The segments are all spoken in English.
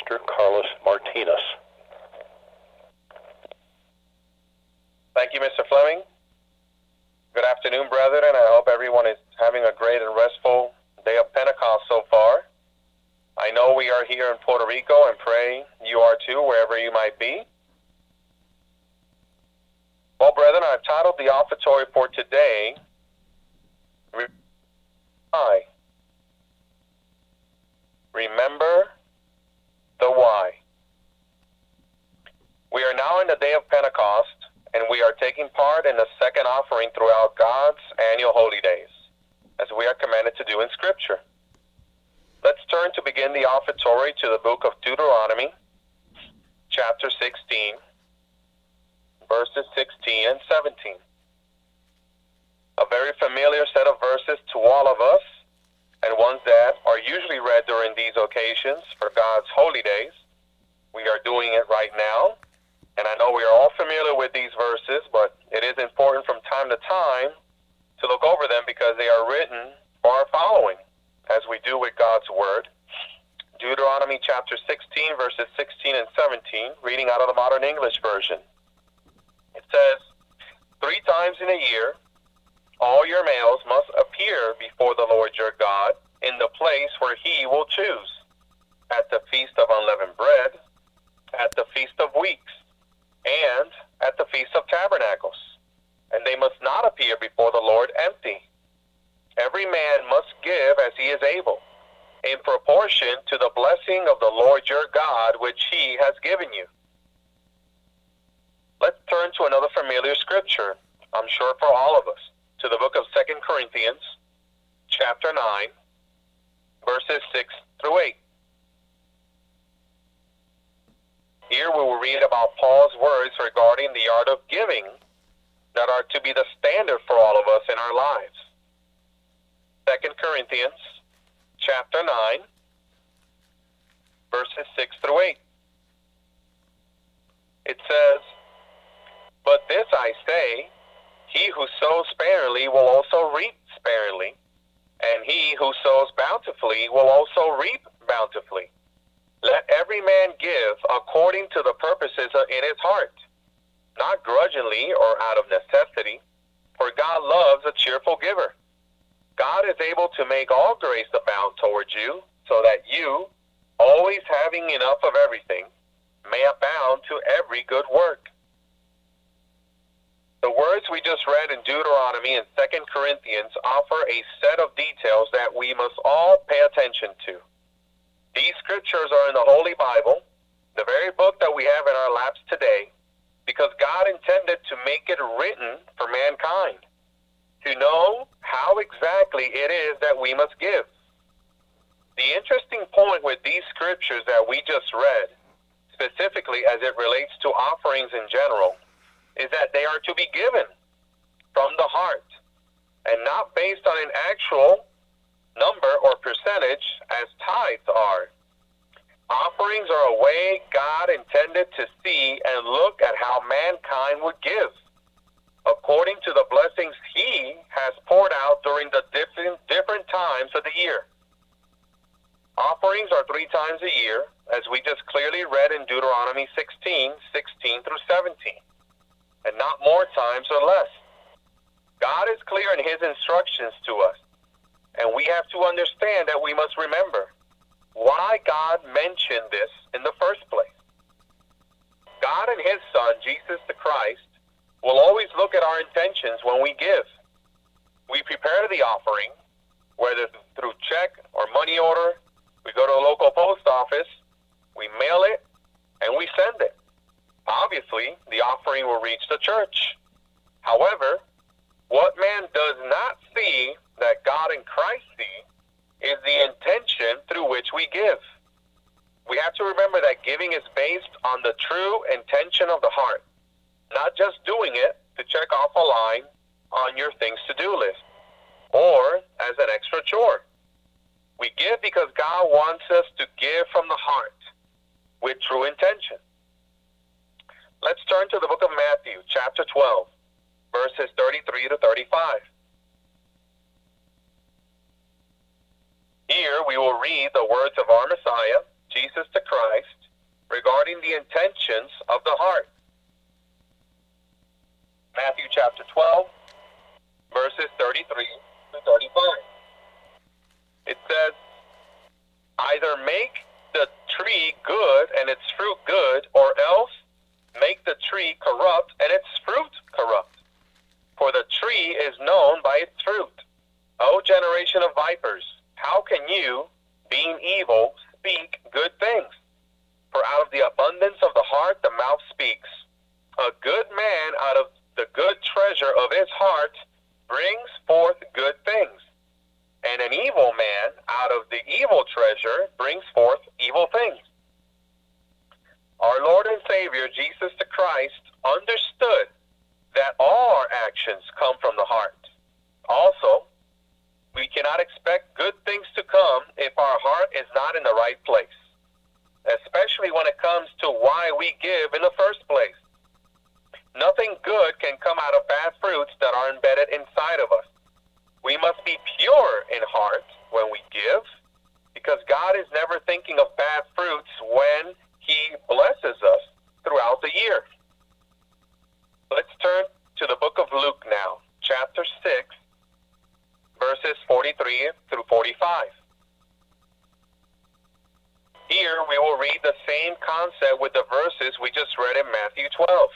Dr. Carlos Martinez. Thank you, Mr. Fleming. Good afternoon, brethren. I hope everyone is having a great and restful day of Pentecost so far. I know we are here in Puerto Rico and pray you are too, wherever you might be. Well, brethren, I've titled the offertory for today, Why? Remember the why. We are now in the day of Pentecost, and we are taking part in the second offering throughout God's annual holy days, as we are commanded to do in Scripture. Let's turn to begin the offertory to the book of Deuteronomy, chapter 16, verses 16 and 17. A very familiar set of verses to all of us, and ones that are usually read during these occasions for God's holy days. We are doing it right now, and I know we are all familiar with these verses, but it is important from time to time to look over them because they are written for our following, as we do with God's Word. Deuteronomy chapter 16, verses 16 and 17, reading out of the Modern English Version. It says, 3 times in a year, all your males must appear before the Lord your God in the place where he will choose, at the Feast of Unleavened Bread, at the Feast of Weeks, and at the Feast of Tabernacles. And they must not appear before the Lord empty. Every man must give as he is able, in proportion to the blessing of the Lord your God, which he has given you. Let's turn to another familiar scripture, I'm sure for all of us, to the book of 2 Corinthians, chapter 9, verses 6 through 8. Here we will read about Paul's words regarding the art of giving that are to be the standard for all of us in our lives. 2 Corinthians, chapter 9, verses 6 through 8. It says, "But this I say, he who sows sparingly will also reap sparingly, and he who sows bountifully will also reap bountifully. Let every man give according to the purposes in his heart, not grudgingly or out of necessity, for God loves a cheerful giver. God is able to make all grace abound towards you, so that you, always having enough of everything, may abound to every good work." The words we just read in Deuteronomy and 2 Corinthians offer a set of details that we must all pay attention to. These scriptures are in the Holy Bible, the very book that we have in our laps today, because God intended to make it written for mankind, to know how exactly it is that we must give. The interesting point with these scriptures that we just read, specifically as it relates to offerings in general, is that they are to be given from the heart and not based on an actual number or percentage as tithes are. Offerings are a way God intended to see and look at how mankind would give, according to the blessings he has poured out during the different times of the year. Offerings are 3 times a year, as we just clearly read in Deuteronomy 16, 16 through 17. And not more times or less. God is clear in his instructions to us, and we have to understand that we must remember why God mentioned this in the first place. God and his Son, Jesus the Christ, will always look at our intentions when we give. We prepare the offering, whether through check or money order. We go to a local post office, we mail it, and we send it. Obviously, the offering will reach the church. However, what man does not see that God and Christ see is the intention through which we give. We have to remember that giving is based on the true intention of the heart, not just doing it to check off a line on your things to do list or as an extra chore. We give because God wants us to give from the heart with true intention. Let's turn to the book of Matthew, chapter 12, verses 33 to 35. Here we will read the words of our Messiah, Jesus the Christ, regarding the intentions of the heart. Matthew chapter 12, verses 33 to 35. It says, either make the tree good and its fruit good, or else make the tree corrupt and its fruit corrupt. For the tree is known by its fruit. O generation of vipers, how can you, being evil, speak good things? For out of the abundance of the heart the mouth speaks. A good man out of the good treasure of his heart brings forth good things. And an evil man out of the evil treasure brings forth evil things. Our Lord and Savior, Jesus the Christ, understood that all our actions come from the heart. Also, we cannot expect good things to come if our heart is not in the right place, especially when it comes to why we give in the first place. Nothing good can come out of bad fruits that are embedded inside of us. We must be pure in heart when we give, because God is never thinking of bad fruits when He blesses us throughout the year. Let's turn to the book of Luke now, chapter 6, verses 43 through 45. Here we will read the same concept with the verses we just read in Matthew 12.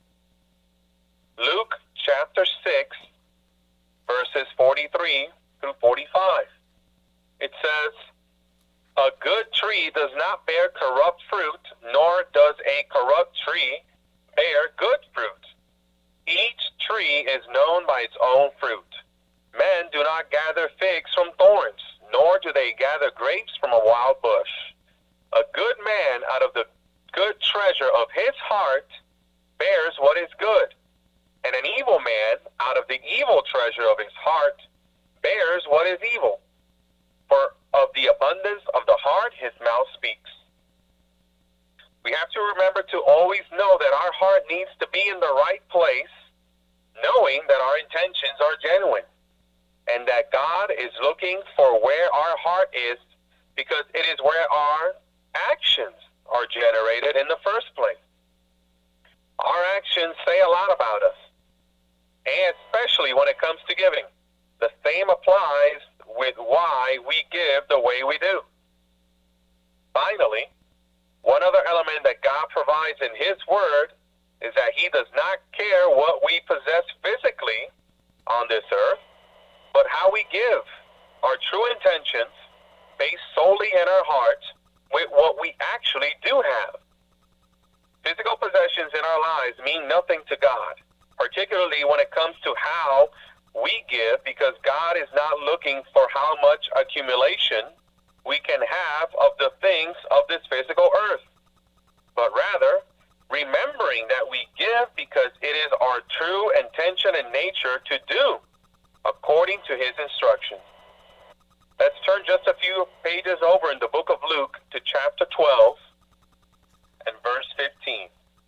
Luke chapter 6, verses 43 through 45. It says, a good tree does not bear corrupt fruit, nor does a corrupt tree bear good fruit. Each tree is known by its own fruit. Men do not gather figs from thorns, nor do they gather grapes from a wild bush. A good man out of the good treasure of his heart bears what is good, and an evil man out of the evil treasure of his heart bears what is evil. For of the abundance of the heart his mouth speaks. We have to remember to always know that our heart needs to be in the right place, knowing that our intentions are genuine, and that God is looking for where our heart is, because it is where our actions are generated in the first place. Our actions say a lot about us, and especially when it comes to giving. The same applies with why we give the way we do. Finally, one other element that God provides in His Word is that He does not care what we possess physically on this earth, but how we give. Our true intentions based solely in our hearts with what we actually do have. Physical possessions in our lives mean nothing to God, particularly when it comes to how we give, because God is not looking for how much accumulation we can have of the things of this physical earth, but rather remembering that we give because it is our true intention and nature to do according to His instructions. Let's turn just a few pages over in the book of Luke to chapter 12 and verse 15.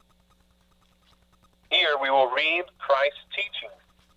Here we will read Christ's teaching.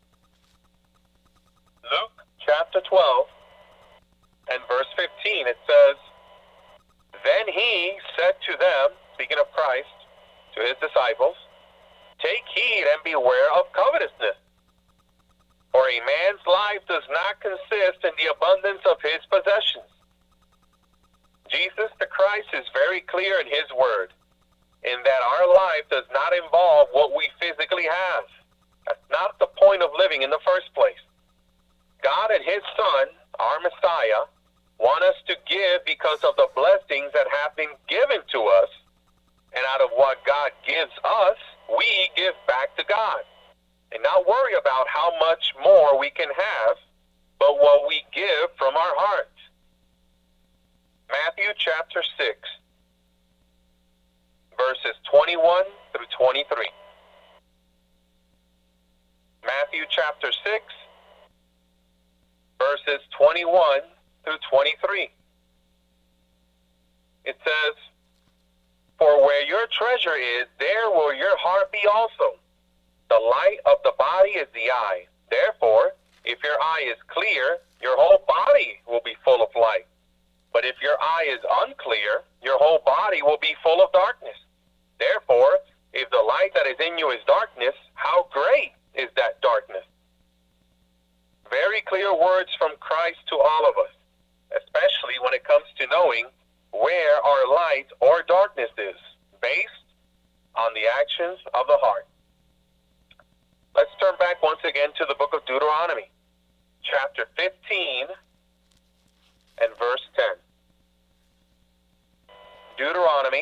Luke chapter 12 and verse 15, it says, then He said to them, speaking of Christ, to His disciples, take heed and beware of covetousness. For a man's life does not consist in the abundance of his possessions. Jesus the Christ is very clear in His Word, in that our life does not involve what we physically have. That's not the point of living in the first place. God and His Son, our Messiah, want us to give because of the blessings that have been given to us, and out of what God gives us, we give back to God, and not worry about how much more we can have, but what we give from our hearts. Matthew chapter 6, verses 21 through 23. Matthew chapter 6, verses 21 through 23. It says, for where your treasure is, there will your heart be also. The light of the body is the eye. Therefore, if your eye is clear, your whole body will be full of light. But if your eye is unclear, your whole body will be full of darkness. Therefore, if the light that is in you is darkness, how great is that darkness? Very clear words from Christ to all of us, especially when it comes to knowing where our light or darkness is, based on the actions of the heart. Let's turn back once again to the book of Deuteronomy, chapter 15 and verse 10. Deuteronomy,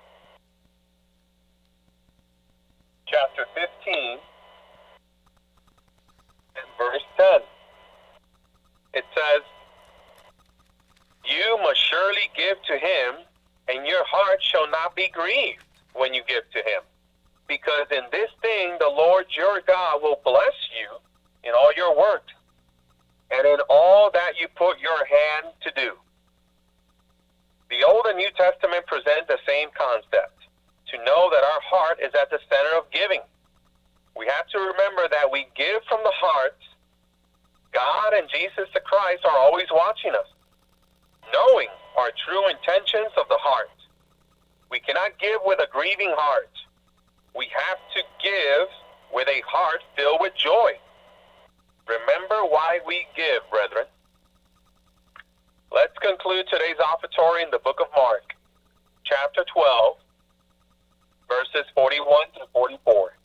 chapter 15 and verse 10. It says, "You must surely give to him, and your heart shall not be grieved when you give to him. Because in this thing the Lord your God will bless you in all your work, and in all that you put your hand to do." The Old and New Testament present the same concept, to know that our heart is at the center of giving. We have to remember that we give from the heart. God and Jesus the Christ are always watching us, knowing our true intentions of the heart. We cannot give with a grieving heart. We have to give with a heart filled with joy. Remember why we give, brethren. Let's conclude today's offertory in the book of Mark, chapter 12, verses 41 to 44.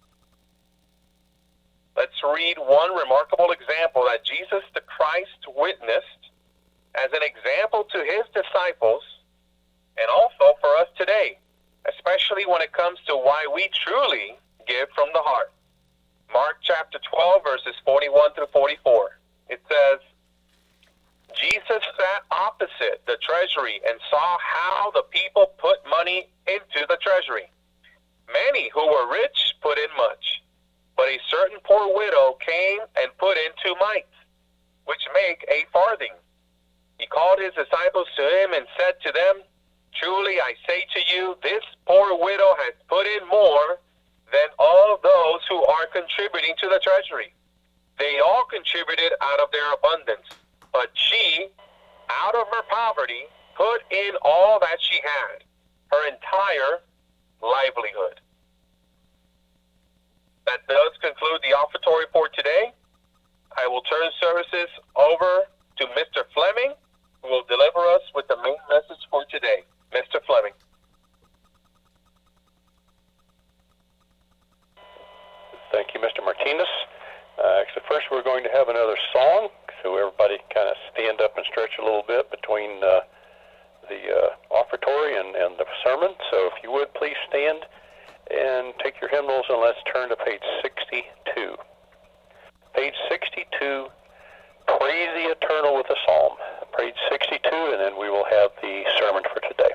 Let's read one remarkable example that Jesus the Christ witnessed as an example to his disciples and also for us today, especially when it comes to why we truly give from the heart. Mark chapter 12, verses 41 through 44. It says, "Jesus sat opposite the treasury and saw how the people put money into the treasury. Many who were rich put in much, but a certain poor widow came and put in 2 mites, which make a farthing. He called his disciples to him and said to them, 'Truly I say to you, this poor widow has put in more than all those who are contributing to the treasury. They all contributed out of their abundance, but she, out of her poverty, put in all that she had, her entire livelihood.'" That does conclude the offertory for today. I will turn services over to Mr. Fleming, who will deliver us with the main message for today. Mr. Fleming. Thank you, Mr. Martinez. Actually, first we're going to have another song, so everybody kind of stand up and stretch a little bit between the offertory and the sermon. So if you would, please stand and take your hymnals and let's turn to page 62. Page 62, Praise the Eternal with a Psalm. Page 62, and then we will have the sermon for today.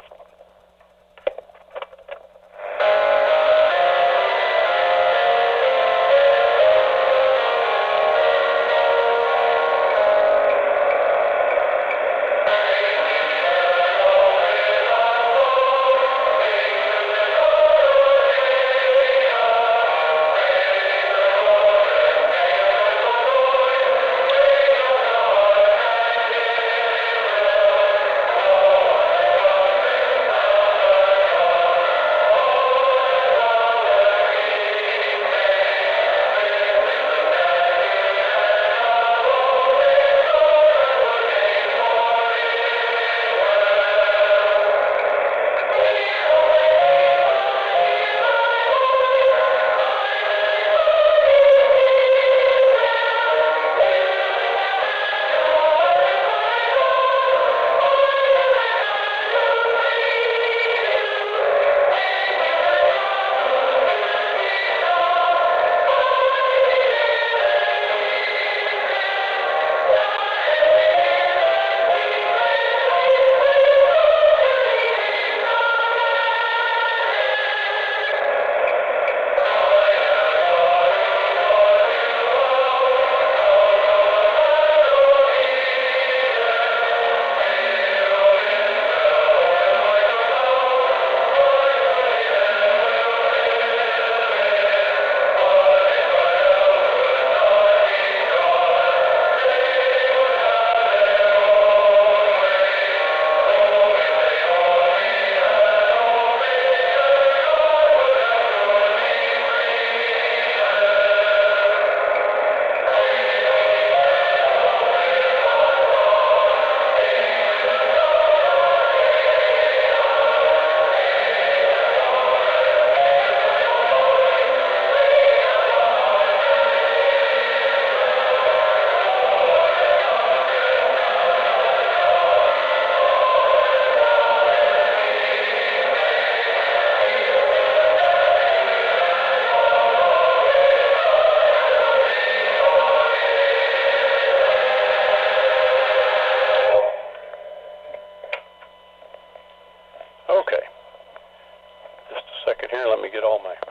second here. Let me get all my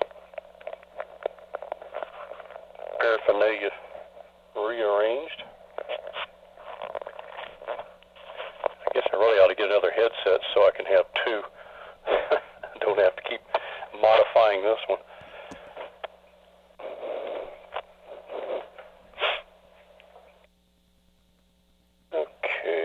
paraphernalia rearranged. I guess I really ought to get another headset so I can have two. Don't have to keep modifying this one. Okay.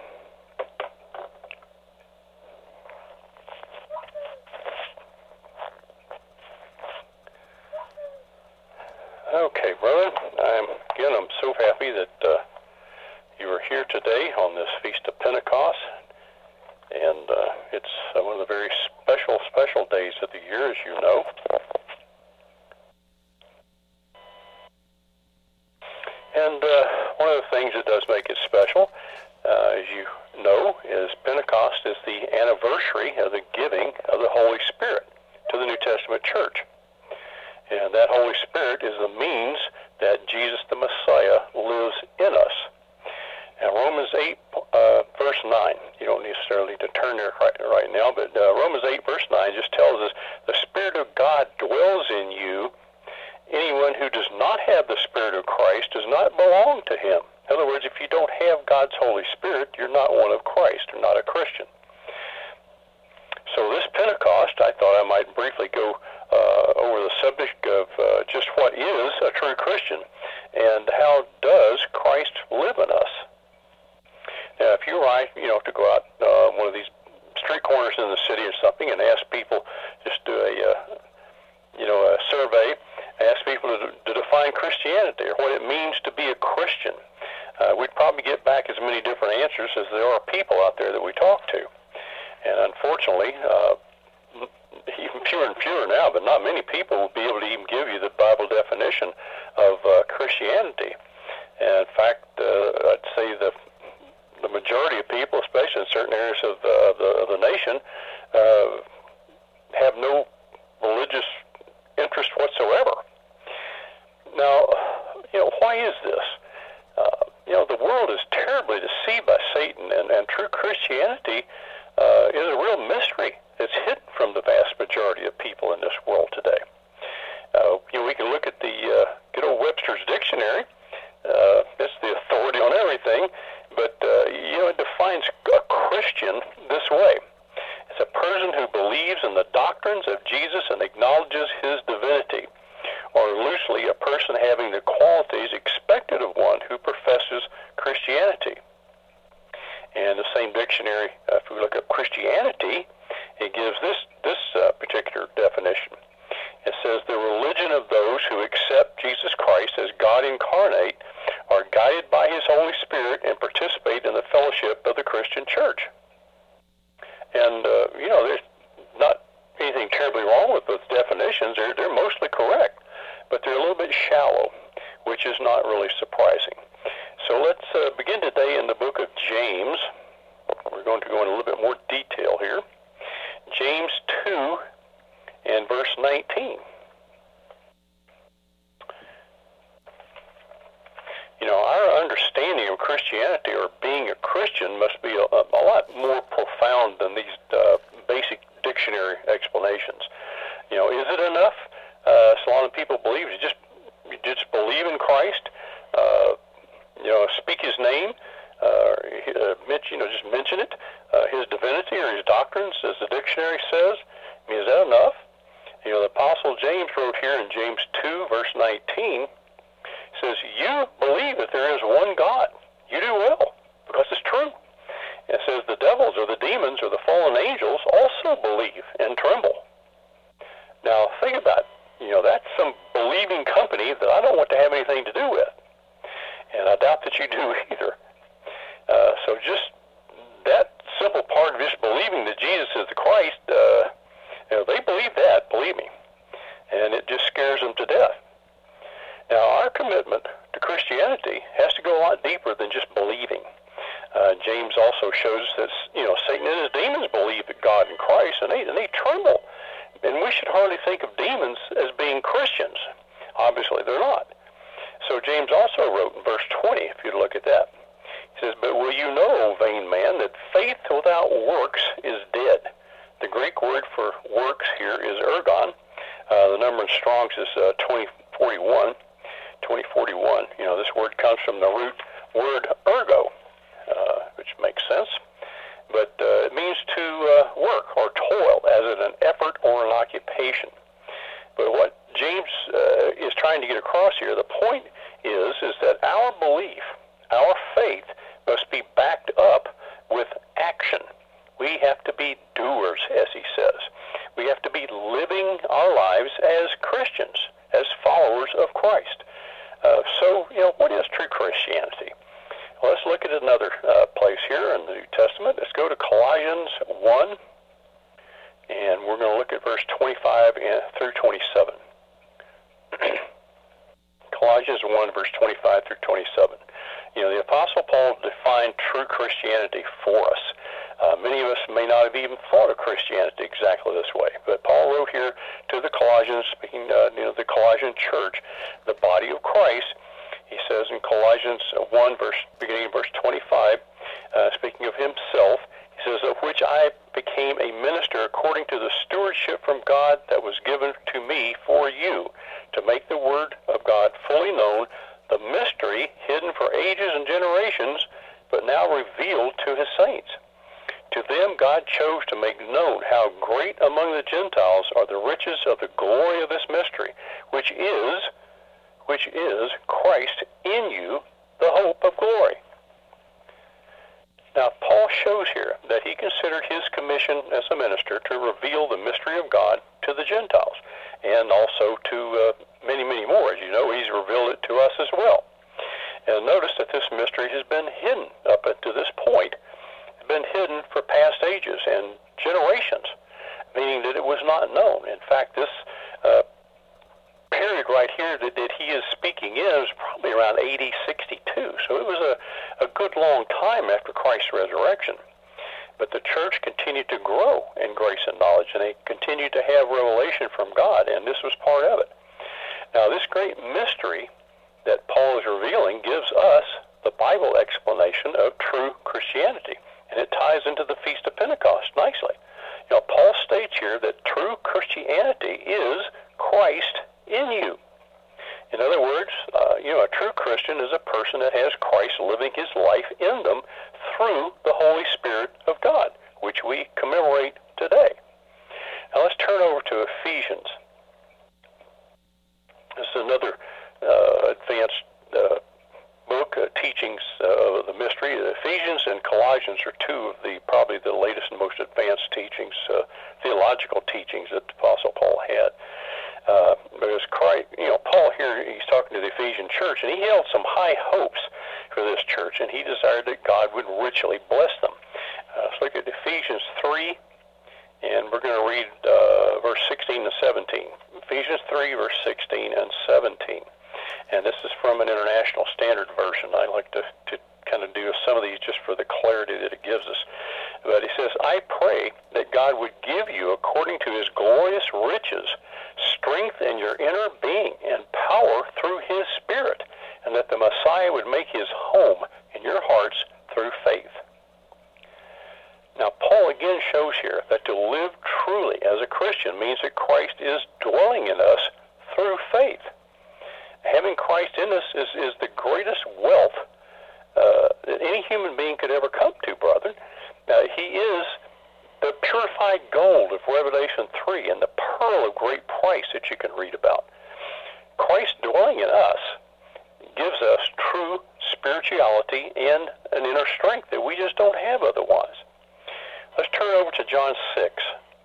Okay, brother. I'm so happy that you are here today on this Feast of Pentecost. And it's one of the very special days of the year, as you know. And one of the things that does make it special, as you know, is Pentecost is the anniversary of the giving of the Holy Spirit to the New Testament church. And that Holy Spirit is the means that Jesus the Messiah lives in us. Now, Romans 8, verse 9, you don't necessarily need to turn there right now, but Romans 8, verse 9 just tells us, the Spirit of God dwells in you. Anyone who does not have the Spirit of Christ does not belong to him. In other words, if you don't have God's Holy Spirit, you're not one of Christ, or not a Christian. So this Pentecost, I thought I might briefly go over the subject of just what is a true Christian, and how does Christ live in us. Now, if you were, to go out one of these street corners in the city or something and ask people, just do a survey, ask people to define Christianity or what it means to be a Christian, we'd probably get back as many different answers as there are people out there that we talk to. And unfortunately, even fewer and fewer now, but not many people will be able to even give you the Bible definition of Christianity. And in fact, I'd say the majority of people, especially in certain areas of the nation, have no religious interest whatsoever. Now, why is this? The world is terribly deceived by Satan, and true Christianity is a real mystery. It's hidden from the vast majority of people in this world today. We can look at the good old Webster's Dictionary. It's the authority on everything, but it defines a Christian this way. It's a person who believes in the doctrines of Jesus and acknowledges his divinity, or loosely, a person having the qualities expected of one who professes Christianity. And the same dictionary, if we look at Christianity, it gives this particular definition. It says, the religion of those who accept Jesus Christ as God incarnate, are guided by his Holy Spirit, and participate in the fellowship of the Christian church. And, there's not anything terribly wrong with those definitions. They're mostly correct, but they're a little bit shallow, which is not really surprising. So let's begin today in the book of James. We're going to go into a little bit more detail here. James 2 and verse 19. Our understanding of Christianity, or being a Christian, must be a lot more profound than these basic dictionary explanations. Is it enough? So a lot of people believe you just believe in Christ, speak his name, just mention it, his divinity or his doctrines, as the dictionary says. Is that enough? The Apostle James wrote here in James 2, verse 19, says, you believe that there is one God. You do well, because it's true. It says the devils or the demons or the fallen angels also believe and tremble. Now, think about it. That's some believing company that I don't want to have anything to do with. And I doubt that you do either. So just that simple part of just believing that Jesus is the Christ, they believe that, believe me. And it just scares them to death. Now, our commitment to Christianity has to go a lot deeper than just believing. James also shows that, Satan and his demons believe that God and Christ, and they tremble. And we should hardly think of demons as being Christians. Obviously, they're not. So James also wrote in verse 20, if you look at that, he says, but will you know, O vain man, that faith without works is dead. The Greek word for works here is ergon. The number in Strong's is 2041. 2041. This word comes from the root word ergo, which makes sense. But it means to work or toil as in an effort or an occupation. But what James is trying to get across here, the point is that our belief, our faith, must be backed up with action. We have to be doers, as he says. We have to be living our lives as Christians, as followers of Christ. So, what is true Christianity? Well, let's look at another place here in the New Testament. Let's go to Colossians 1, and we're going to look at verse 25 through 27. Colossians 1, verse 25 through 27. The Apostle Paul defined true Christianity for us. Many of us may not have even thought of Christianity exactly this way, but Paul wrote here to the Colossians, speaking, the Colossian church, the body of Christ. He says in Colossians 1, beginning in verse 25, speaking of himself, he says, of which I became a minister according to the stewardship from God that was given to me for you, to make the word of God fully known, the mystery hidden for ages and generations, but now revealed to his saints. To them God chose to make known how great among the Gentiles are the riches of the glory of this mystery, which is Christ in you, the hope of glory. Now, Paul shows here that he considered his commission as a minister to reveal the mystery of God to the Gentiles, and also to many, many more. As you know, he's revealed it to us as well. And notice that this mystery has been hidden up to this point. It's been hidden for past ages and generations, meaning that it was not known. In fact, this period right here that he is speaking in is probably around AD 62. So it was a good long time after Christ's resurrection. But the church continued to grow in grace and knowledge, and they continued to have revelation from God, and this was part of it. Now, this great mystery that Paul is revealing gives us the Bible explanation of true Christianity, and it ties into the Feast of Pentecost nicely. Paul states here that true Christianity is Christ in you. In other words, a true Christian is a person that has Christ living his life in them through the Holy Spirit of God, which we commemorate today. Now let's turn over to Ephesians. This is another advanced book, teachings of the mystery. Ephesians and Colossians are two of probably the latest and most advanced teachings, theological teachings that the Apostle Paul had. Because Christ, Paul here, he's talking to the Ephesian church, and he held some high hopes for this church, and he desired that God would richly bless them. Let's look at Ephesians 3, and we're going to read verse 16 and 17. Ephesians 3, verse 16 and 17. And this is from an International Standard Version. I like to kind of do some of these just for the clarity that it gives us. But he says, I pray that God would give you, according to his glorious riches, strength in your inner being and power through his Spirit, and that the Messiah would make his home in your hearts through faith. Now, Paul again shows here that to live truly as a Christian means that Christ is dwelling in us through faith. Having Christ in us is the greatest wealth that any human being could ever come to, brethren. He is the purified gold of Revelation 3 and the pearl of great price that you can read about. Christ dwelling in us gives us true spirituality and an inner strength that we just don't have otherwise. Let's turn over to John 6.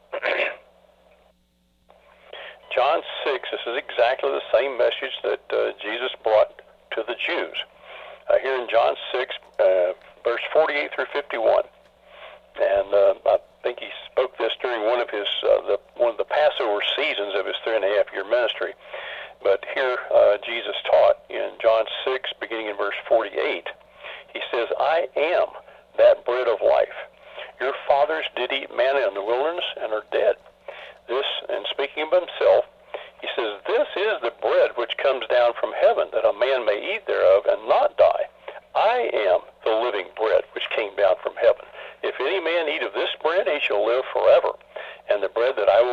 John 6, this is exactly the same message that Jesus brought to the Jews. Here in John 6, verse 48 through 51. And I think he spoke this during one of the Passover seasons of his 3.5-year ministry. But here Jesus taught in John 6, beginning in verse 48. He says, I am that bread of life. Your fathers did eat manna in the wilderness and are dead. This, and speaking of himself, he says, this is the bread which comes down from heaven, that a man may eat thereof and not die. I am the living bread which came down from heaven. If any man eat of this bread, he shall live forever.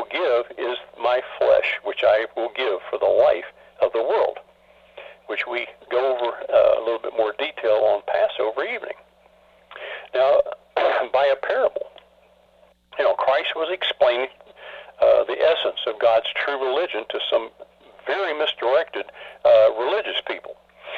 will give is my flesh, which I will give for the life of the world, which we go over a little bit more detail on Passover evening. Now, by a parable, Christ was explaining the essence of God's true religion to some very misdirected religious people.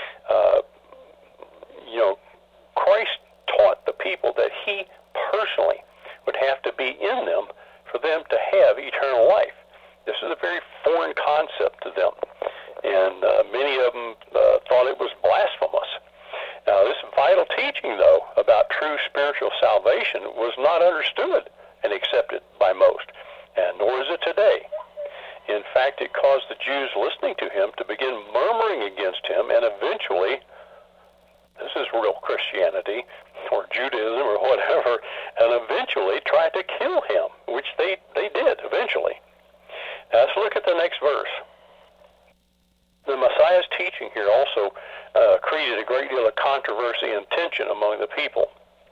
Christ taught the people that he personally would have to be in them for them to have eternal life. This is a very foreign concept to them, and many of them thought it was blasphemous. Now, this vital teaching, though, about true spiritual salvation was not understood and accepted by most, and nor is it today. In fact, it caused the Jews listening to him to begin murmuring against him, and eventually, this is real Christianity, or Judaism, or whatever, and eventually tried to kill him, which they did eventually. Now, let's look at the next verse. The Messiah's teaching here also created a great deal of controversy and tension among the people.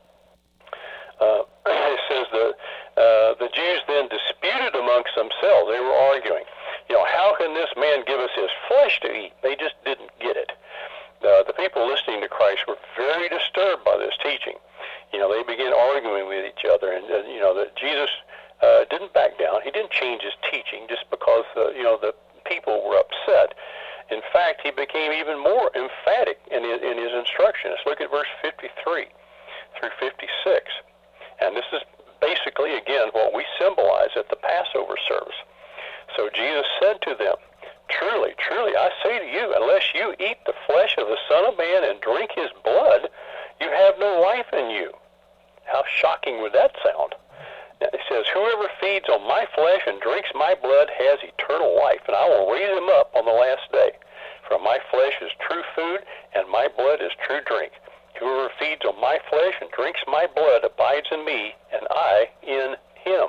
It says the Jews then disputed amongst themselves. They were arguing, how can this man give us his flesh to eat? They just didn't get it. The people listening to Christ were very disturbed by this teaching. They began arguing with each other, and that Jesus didn't back down. He didn't change his teaching just because the people were upset. In fact, he became even more emphatic in his instruction. Let's look at verse 53 through 56. And this is basically, again, what we symbolize at the Passover service. So Jesus said to them, "Truly, truly, I say to you, unless you eat the flesh of the Son of Man and drink his blood, you have no life in you." How shocking would that sound? It says, "Whoever feeds on my flesh and drinks my blood has eternal life, and I will raise him up on the last day. For my flesh is true food, and my blood is true drink. Whoever feeds on my flesh and drinks my blood abides in me, and I in him."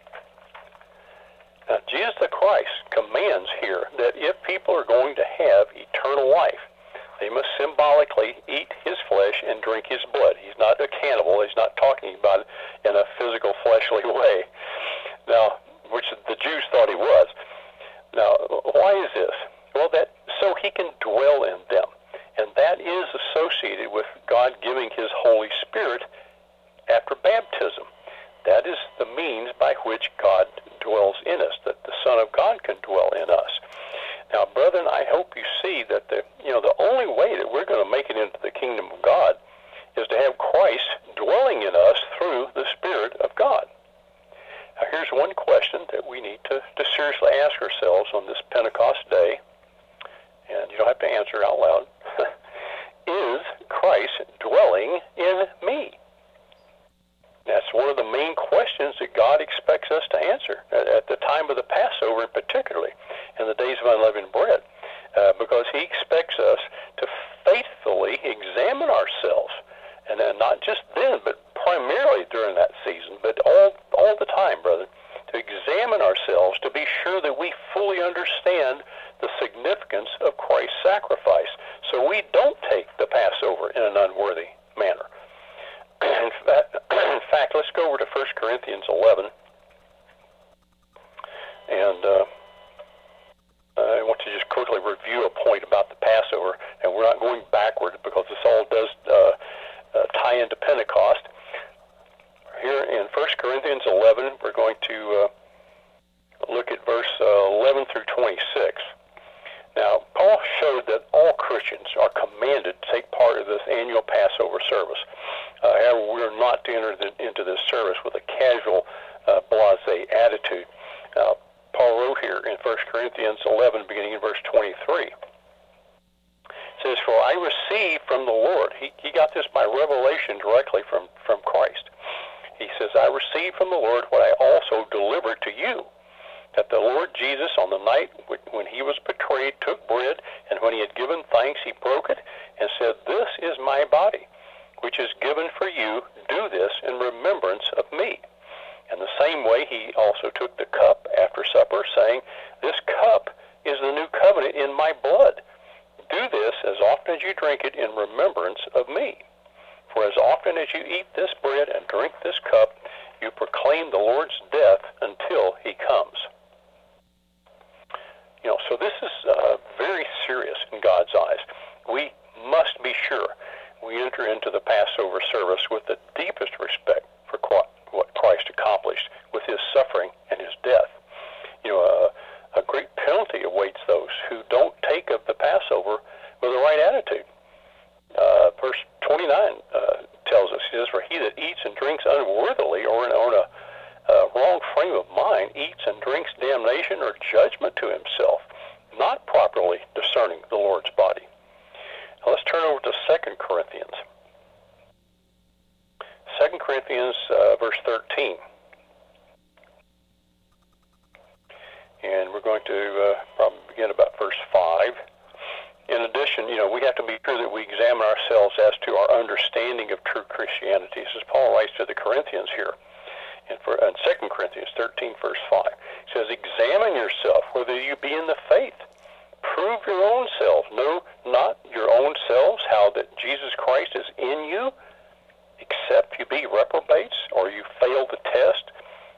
Now, Jesus the Christ commands here that if people are going to have eternal life, they must symbolically eat his flesh and drink his blood. He's not a cannibal. He's not talking about it in a physical, fleshly way. Now, which the Jews thought he was. Now, why is this? Well, that so he can dwell in them. And that is associated with God giving his Holy Spirit after baptism. That is the means by which God dwells in us, that the Son of God can dwell in us. Now, brethren, I hope you see that the only way that we're going to make it into the kingdom of God is to have Christ dwelling in us through the Spirit of God. Now, here's one question that we need to seriously ask ourselves on this Pentecost day, and you don't have to answer out loud. Is Christ dwelling in me? That's one of the main questions that God expects us to answer at the time of the Passover, particularly in the days of unleavened bread, because he expects us to faithfully examine ourselves, and then not just then, but primarily during that season, but all the time, brother, to examine ourselves to be sure that we fully understand the significance of Christ's sacrifice, so we don't take the Passover in an unworthy manner. In fact, let's go over to 1 Corinthians 11, and I want to just quickly review a point about the Passover, and we're not going backwards because this all does tie into Pentecost. Here in 1 Corinthians 11, we're going to look at verse 11 through 26. Now, Paul showed that all Christians are commanded to take part of this annual Passover service. However, we're not to enter into this service with a casual, blasé attitude. Paul wrote here in 1 Corinthians 11, beginning in verse 23. It says, "For I received from the Lord," he got this by revelation directly from Christ. He says, "I received from the Lord what I also delivered to you, that the Lord Jesus, on the night when he was betrayed, took bread, and when he had given thanks, he broke it, and said, 'This is my body, which is given for you. Do this in remembrance of me.' In the same way, he also took the cup after supper, saying, 'This cup is the new covenant in my blood. Do this as often as you drink it in remembrance of me. For as often as you eat this bread and drink this cup, you proclaim the Lord's death until he comes. So this is very serious in God's eyes. We must be sure we enter into the Passover service with the deepest respect for what Christ accomplished with his suffering and his death. A great penalty awaits those who don't take of the Passover with the right attitude. Verse 29 tells us, he says, for he that eats and drinks unworthily or on a wrong frame of mind eats and drinks damnation or judgment to himself, not properly discerning the Lord's body. Now let's turn over to 2 Corinthians. 2 Corinthians verse 13. And we're going to probably begin about verse 5. In addition, we have to be sure that we examine ourselves as to our understanding of true Christianity. This is Paul writes to the Corinthians here. In 2 Corinthians 13, verse 5. It says, examine yourself whether you be in the faith. Prove your own selves. No, not your own selves, how that Jesus Christ is in you, except you be reprobates or you fail the test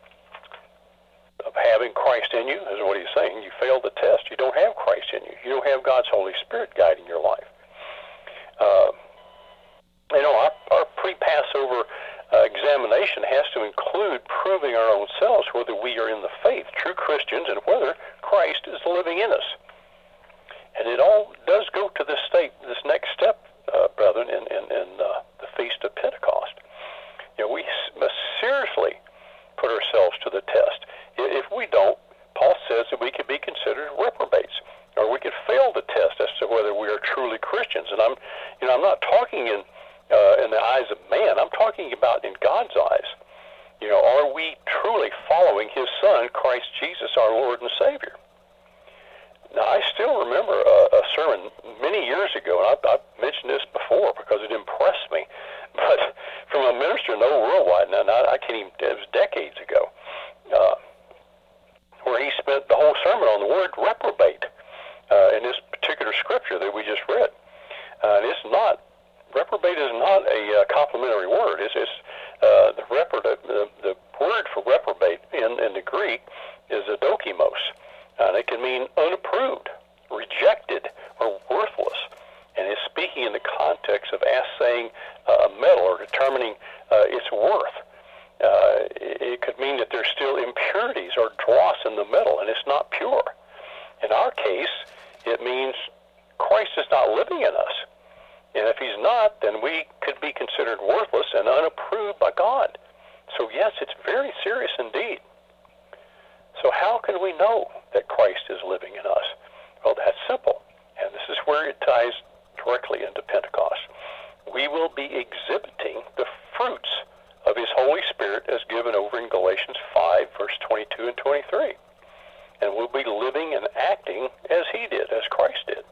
of having Christ in you, is what he's saying. You fail the test. You don't have Christ in you. You don't have God's Holy Spirit guiding your life. Our pre-Passover examination has to include proving our own selves whether we are in the faith, true Christians, and whether Christ is living in us. And it all does go to this next step, brethren, in the Feast of Pentecost. We must seriously put ourselves to the test. If we don't, Paul says that we could be considered reprobates, or we could fail the test as to whether we are truly Christians. And I'm not talking in the eyes of man. I'm talking about in God's eyes. Are we truly following his Son, Christ Jesus, our Lord and Savior? Now, I still remember a sermon many years ago, and I've mentioned this before because it impressed me, but from a minister in the old worldwide, now I can't even, it was decades ago, where he spent the whole sermon on the word reprobate in this particular scripture that we just read. And reprobate is not a complimentary word. It's the word for reprobate in the Greek is adokimos. And it can mean unapproved, rejected, or worthless. And it's speaking in the context of assaying a metal or determining its worth. It could mean that there's still impurities or dross in the metal, and it's not pure. In our case, it means Christ is not living in us. And if he's not, then we could be considered worthless and unapproved by God. So yes, it's very serious indeed. So how can we know that Christ is living in us? Well, that's simple. And this is where it ties directly into Pentecost. We will be exhibiting the fruits of his Holy Spirit as given over in Galatians 5, verse 22 and 23. And we'll be living and acting as he did, as Christ did.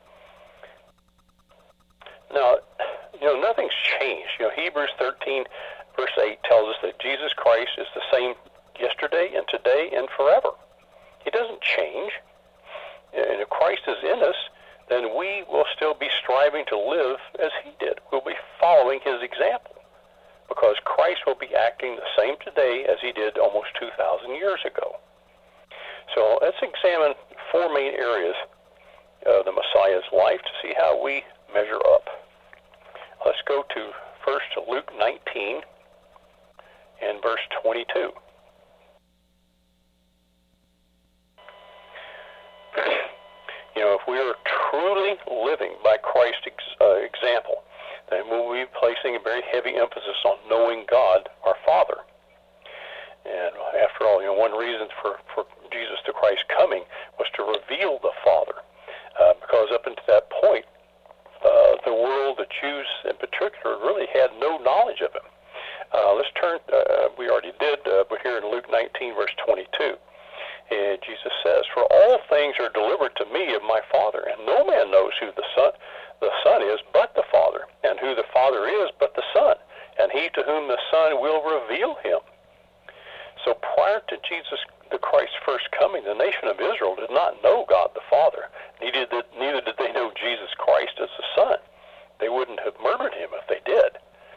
Now, nothing's changed. Hebrews 13, verse 8 tells us that Jesus Christ is the same yesterday and today and forever. He doesn't change. And if Christ is in us, then we will still be striving to live as he did. We'll be following his example because Christ will be acting the same today as he did almost 2,000 years ago. So let's examine four main areas of the Messiah's life to see how we measure up. Let's go first to Luke 19 and verse 22. If we are truly living by Christ's example, then we'll be placing a very heavy emphasis on knowing God, our Father. And after all, one reason for Jesus the Christ coming was to reveal the Father, because up until that point, the world, the Jews in particular, really had no knowledge of him. Let's turn, we already did, but here in Luke 19, verse 22. And Jesus says, for all things are delivered to me of my Father, and no man knows who the Son is but the Father, and who the Father is but the Son, and he to whom the Son will reveal him. So prior to Jesus the Christ's first coming, the nation of Israel did not know God the Father. Neither did they know Jesus Christ as the Son. They wouldn't have murdered him if they did. Now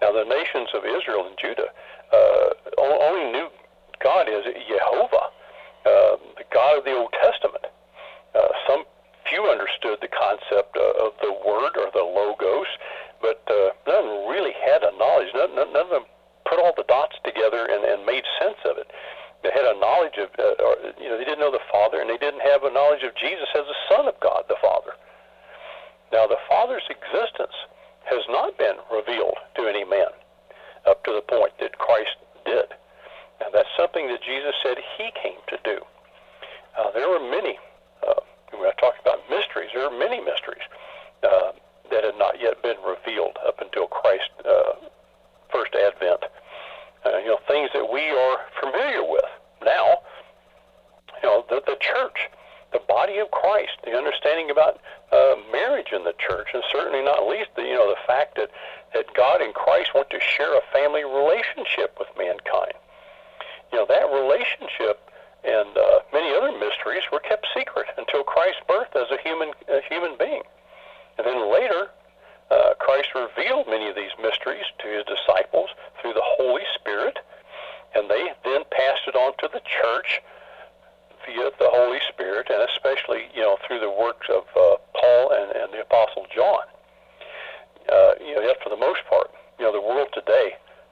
Now, the nations of Israel and Judah only knew God as Jehovah, the God of the Old Testament. Some few understood the concept of the Word or the Logos, but none really had a knowledge. None of them put all the dots together and made sense of it. They had a knowledge of, they didn't know the Father, and they didn't have a knowledge of Jesus as the Son of God, the Father. Now, the Father's existence has not been revealed to any man up to the point that Christ did. Now, that's something that Jesus said he came to do. There were many, when I talk about mysteries, there are many mysteries that had not yet been revealed up until Christ's first advent. Things that we are familiar with now, the church, the body of Christ, the understanding about marriage in the church, and certainly not least the fact that God and Christ want to share a family relationship with mankind. That relationship and many other mysteries were kept secret until Christ's birth as a human being. And then later, Christ revealed many of these mysteries to his disciples through the Holy Spirit, and they then passed it on to the church via the Holy Spirit, and especially, through the works of Paul and the Apostle John. Yet for the most part, the world today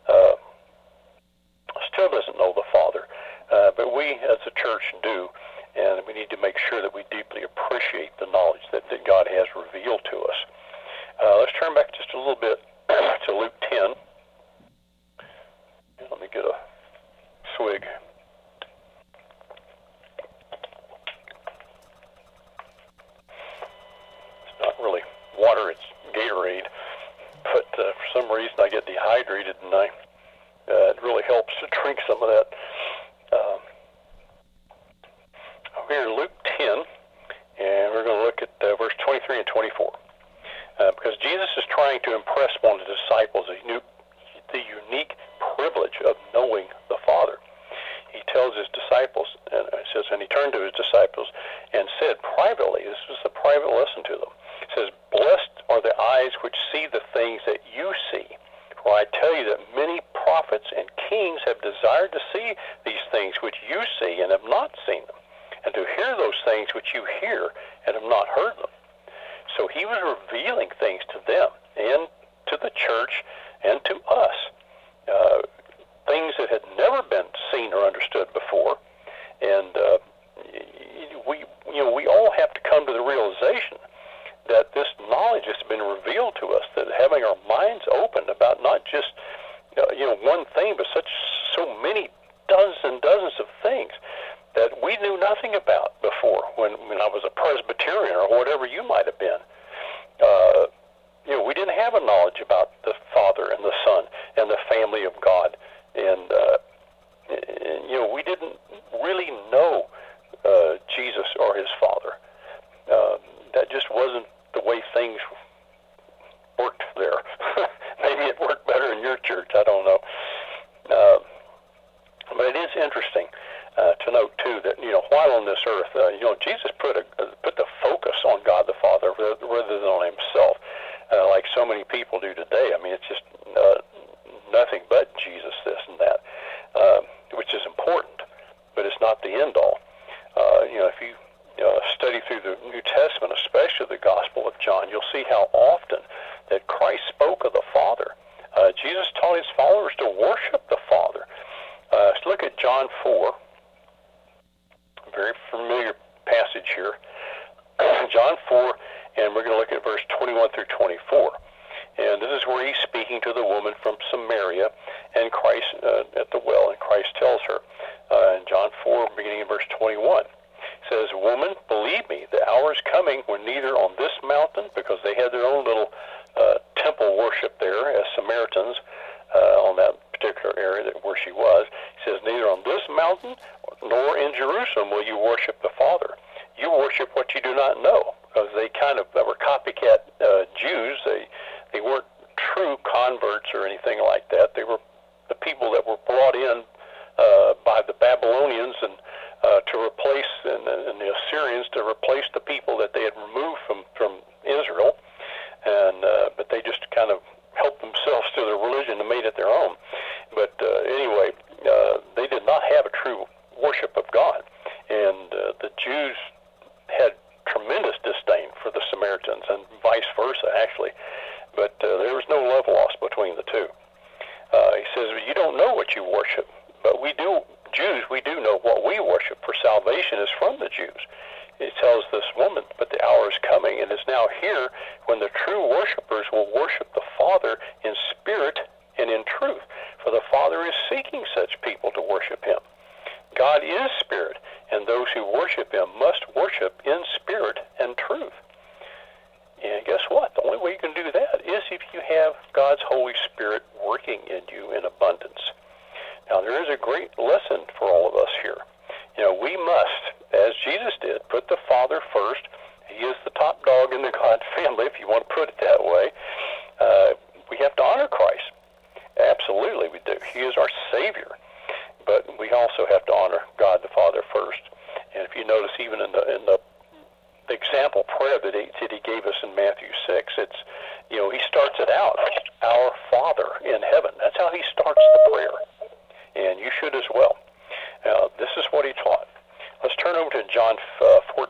still doesn't know the Father, but we as a church do, and we need to make sure that we deeply appreciate the knowledge that God has revealed to us. Let's turn back just a little bit to Luke 10. Let me get a swig. It's not really water, it's Gatorade. But for some reason I get dehydrated, and it really helps to drink some of that. We're in Luke 10, and we're going to look at verse 23 and 24. Because Jesus is trying to impress one of the disciples the unique privilege of knowing the Father. He tells his disciples, and it says, and he turned to his disciples and said privately, this was a private lesson to them, it says, blessed are the eyes which see the things that you see. For I tell you that many prophets and kings have desired to see these things which you see and have not seen them, and to hear those things which you hear and have not heard them. So he was revealing things to them and to the church and to us, things that had never been seen or understood before. And we all have to come to the realization that this knowledge has been revealed to us, that having our minds opened about not just one thing, but so many dozens and dozens of things that we knew nothing about before when I was a Presbyterian or whatever you might have been. We didn't have a knowledge about the Father and the Son and the family of God. And, we didn't really know Jesus or his Father. That just wasn't the way things worked there. Maybe it worked better in your church. I don't know. But it is interesting to note, too, that, while on this earth, Jesus put the focus on God the Father rather than on himself, like so many people do today. I mean, it's just nothing but Jesus, this and that, which is important, but it's not the end all. If you study through the New Testament, especially the Gospel of John, you'll see how often that Christ spoke of the Father. Jesus taught his followers to worship the Father. Let's look at John 4, a very familiar passage here. John 4, and we're going to look at verse 21 through 24. And this is where he's speaking to the woman from Samaria and Christ at the well, and Christ tells her in John 4, beginning in verse 21. It says, "Woman, believe me, the hour is coming when neither on this mountain," because they had their own little temple worship there as Samaritans on that particular area where she was. He says, "Neither on this mountain nor in Jerusalem will you worship the Father. You worship what you do not know," because they kind of were copycat Jews. They weren't true converts or anything like that. They were the people that were brought in by the Babylonians and to replace and the Assyrians to replace the people that they had removed from Israel, and but they just kind of helped themselves to their religion to Jews had tremendous disdain for the Samaritans, and vice versa, actually. But there was no love lost between the two. He says, you don't know what you worship, but we do, Jews, we do know what we worship, for salvation is from the Jews. He tells this woman, but the hour is coming and is now here when the true worshipers will worship the Father in spirit and in truth, for the Father is seeking such people to worship him. God is spirit, and those who worship him must worship in spirit and truth. And guess what? The only way you can do that is if you have God's Holy Spirit working in you in abundance. Now, there is a great lesson for all of us here. You know, we must, as Jesus did, put the Father first. He is the top dog in the God family, if you want to put it that way. We have to honor Christ. Absolutely we do. He is our Savior. But we also have to honor God the Father first. And if you notice, even in the example prayer that he gave us in Matthew 6, it's, you know, he starts it out, our Father in heaven. That's how he starts the prayer. And you should as well. This is what he taught. Let's turn over to John 14.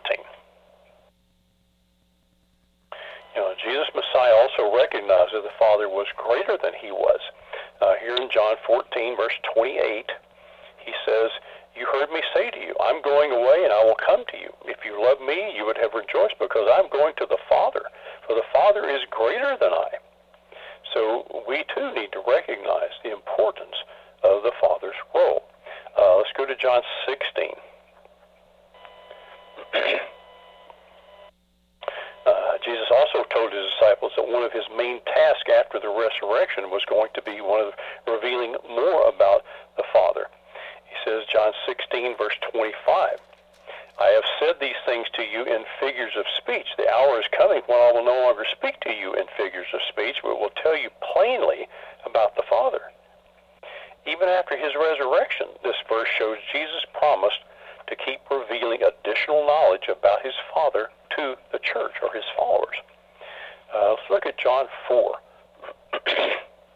You know, Jesus Messiah also recognized that the Father was greater than he was. Here in John 14, verse 28, he says, you heard me say to you, I'm going away and I will come to you. If you love me, you would have rejoiced because I'm going to the Father, for the Father is greater than I. So we too need to recognize the importance of the Father's role. Let's go to John 16. Jesus also told his disciples that one of his main tasks after the resurrection was going to be one of revealing more about the Father. He says, John 16, verse 25, I have said these things to you in figures of speech. The hour is coming when I will no longer speak to you in figures of speech, but will tell you plainly about the Father. Even after his resurrection, this verse shows Jesus promised to keep revealing additional knowledge about his Father to the church or his followers. Let's look at John 4. That's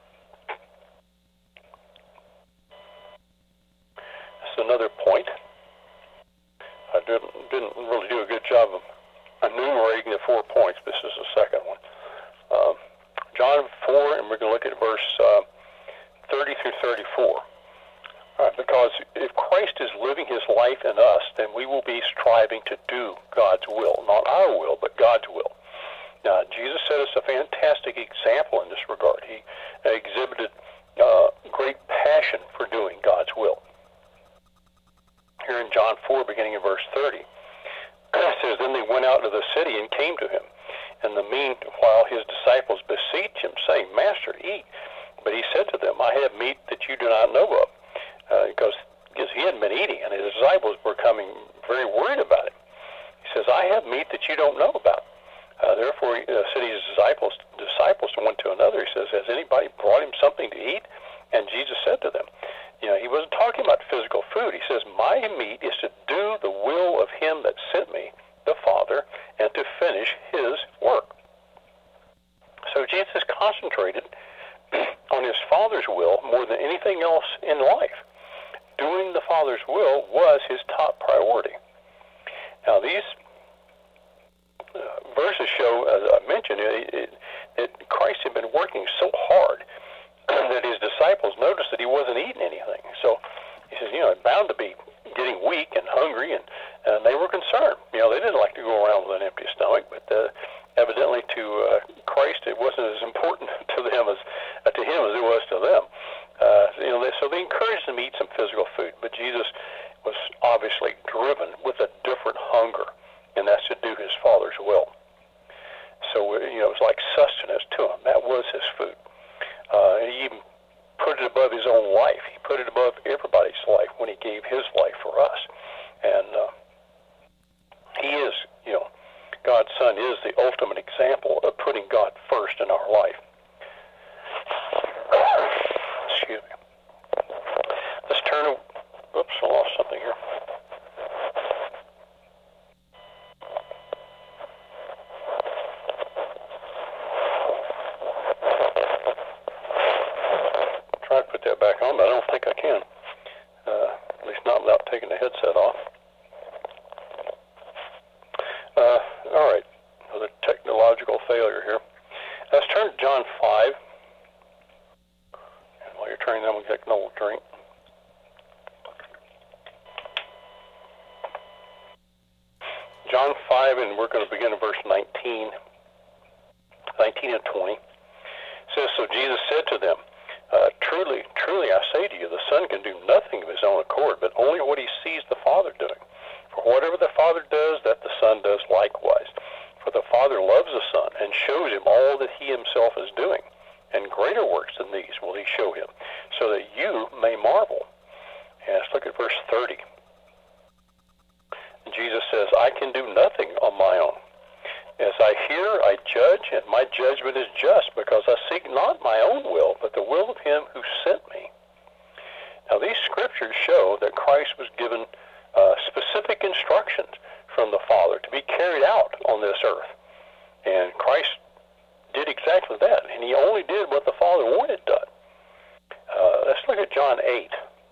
another point. I didn't really do a good job of enumerating the 4 points. This is the second one. John 4, and we're going to look at verse 30 through 34. Because if Christ is living his life in us, then we will be striving to do God's will. Not our will, but God's will. Now, Jesus set us a fantastic example in this regard. He exhibited great passion for doing God's will. Here in John 4, beginning in verse 30, it says, Then they went out of the city and came to him. In the meanwhile, his disciples beseeched him, saying, Master, eat. But he said to them, I have meat that you do not know of. Because he hadn't been eating, and his disciples were coming very worried about him. He says, I have meat that you don't know about. Therefore, said his disciples to one to another, he says, has anybody brought him something to eat? And Jesus said to them, you know, he wasn't talking about physical food. He says, my meat is to do the will of him that sent me, the Father, and to finish his work. So Jesus concentrated on his Father's will more than anything else in life. Doing the Father's will was his top priority. Now, these verses show, as I mentioned, that Christ had been working so hard that his disciples noticed that he wasn't eating anything. So he says, you know, it's bound to be getting weak and hungry, and they were concerned. You know, they didn't like to go around with an empty stomach, but evidently to Christ it wasn't as important to them as to him as it was to them. You know, so they encouraged them to eat some physical food, but Jesus was obviously driven with a different hunger, and that's to do his Father's will. So, you know, it was like sustenance to him. That was his food. He even put it above his own life. He put it above everybody's life when he gave his life for us. And he is, you know, God's Son is the ultimate example of putting God first in our life. Excuse me. Let's turn to, oops, I lost something here. Try to put that back on, but I don't think I can. At least not without taking the headset off. All right, another technological failure here. Let's turn to John 5. And while you're turning that, we'll take an old drink. John 5, and we're going to begin in verse 19 and 20. It says, So Jesus said to them, Truly, truly, I say to you, the Son can do nothing of his own accord, but only what he sees the Father doing. For whatever the Father does, that the Son does likewise. For the Father loves the Son, and shows him all that he himself is doing. And greater works than these will he show him, so that you may marvel. And let's look at verse 30. Jesus says, I can do nothing on my own. As I hear, I judge, and my judgment is just, because I seek not my own will, but the will of him who sent me. Now, these scriptures show that Christ was given specific instructions from the Father to be carried out on this earth. And Christ did exactly that, and he only did what the Father wanted done. Let's look at John 8.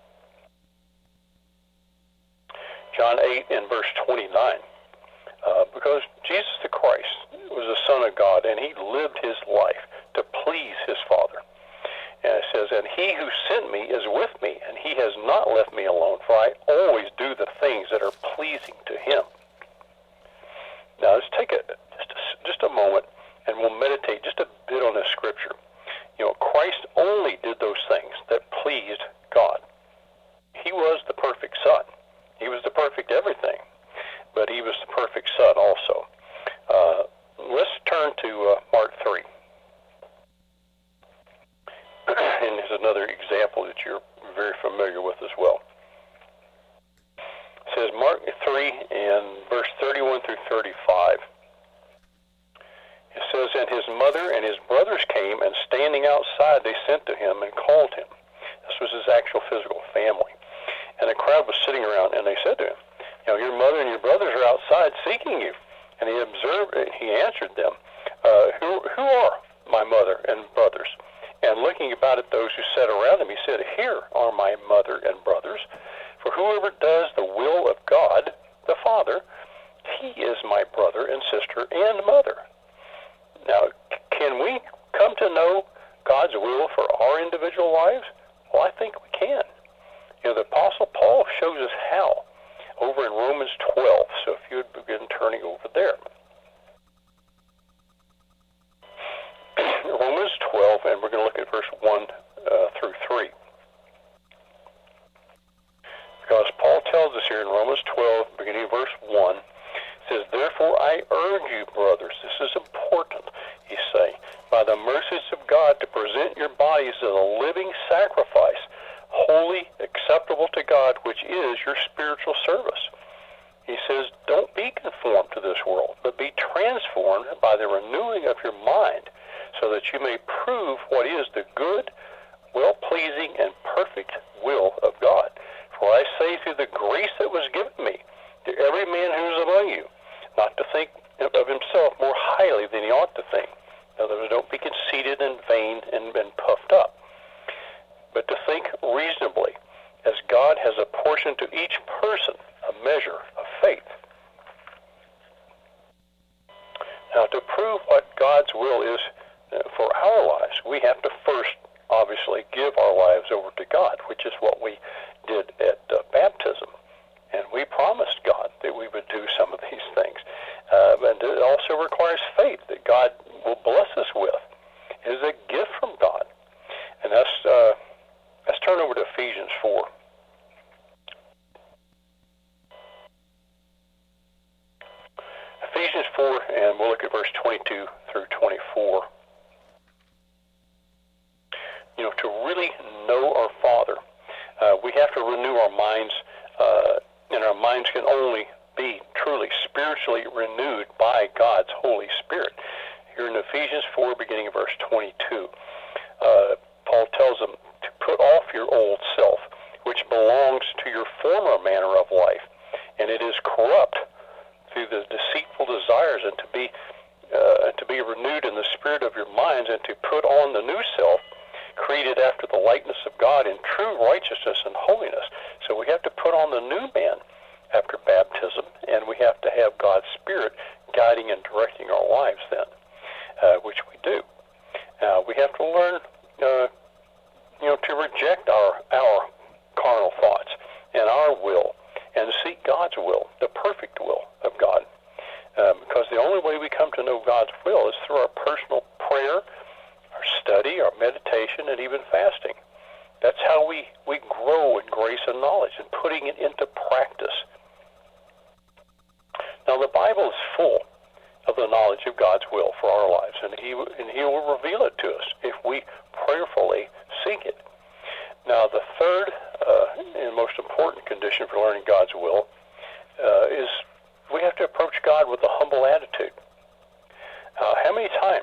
John 8 and verse 29. Because Jesus the Christ was the Son of God, and he lived his life to please his Father. And it says, And he who sent me is with me, and he has not left me alone, for I always do the things that are pleasing to him. Now let's take just a moment, and we'll meditate just a bit on this scripture. You know, Christ only did those things that pleased God. He was the perfect Son. He was the perfect everything, but he was the perfect Son also. Let's turn to Mark 3. And there's another example that you're very familiar with as well. It says Mark 3 and verse 31 through 35. It says, And his mother and his brothers came, and standing outside they sent to him and called him. This was his actual physical family. And the crowd was sitting around, and they said to him, You know, your mother and your brothers are outside seeking you. And he answered them, Who are my mother and brothers? And looking about at those who sat around him, he said, Here are my mother and brothers. For whoever does the will of God, the Father, he is my brother and sister and mother. Now, can we come to know God's will for our individual lives? Well, I think we can. You know, the Apostle Paul shows us how over in Romans 12. So if you would begin turning over there. Romans 12, and we're going to look at verse 1 through 3. Because Paul tells us here in Romans 12, beginning of verse 1, it says, Therefore I urge you, brothers, this is important, he's saying, by the mercies of God, to present your bodies as a living sacrifice, holy, acceptable to God, which is your spiritual service. He says, Don't be conformed to this world, but be transformed by the renewing of your mind, so that you may prove what is the good, well-pleasing, and perfect will of God. For I say through the grace that was given me, to every man who is among you, not to think of himself more highly than he ought to think. In other words, don't be conceited and vain and puffed up, but to think reasonably, as God has apportioned to each person a measure of faith. Now, to prove what God's will is for our lives, we have to first, obviously, give our lives over to God, which is what we did at baptism. And we promised God that we would do some of these things. And it also requires faith that God will bless us with. It is a gift from God. And let's turn over to Ephesians 4. Ephesians 4, and we'll look at verse 22 through 24. You know, to really know our Father, we have to renew our minds, and our minds can only be truly spiritually renewed by God's Holy Spirit. Here in Ephesians 4, beginning of verse 22, Paul tells them to put off your old self, which belongs to your former manner of life, and it is corrupt through the deceitful desires, and to be renewed in the spirit of your minds, and to put on the new self, created after the likeness of God in true righteousness and holiness. So we have to put on the new man after baptism, and we have to have God's Spirit guiding and directing our lives then, which we do. We have to learn, to reject our carnal thoughts and our will and seek God's will, the perfect will of God. Because the only way we come to know God's will is through our personal prayer, our study, our meditation, and even fasting. That's how we grow in grace and knowledge and putting it into practice. Now, the Bible is full of the knowledge of God's will for our lives, and He will reveal it to us if we prayerfully seek it. Now, the third and most important condition for learning God's will is we have to approach God with a humble attitude. How many times?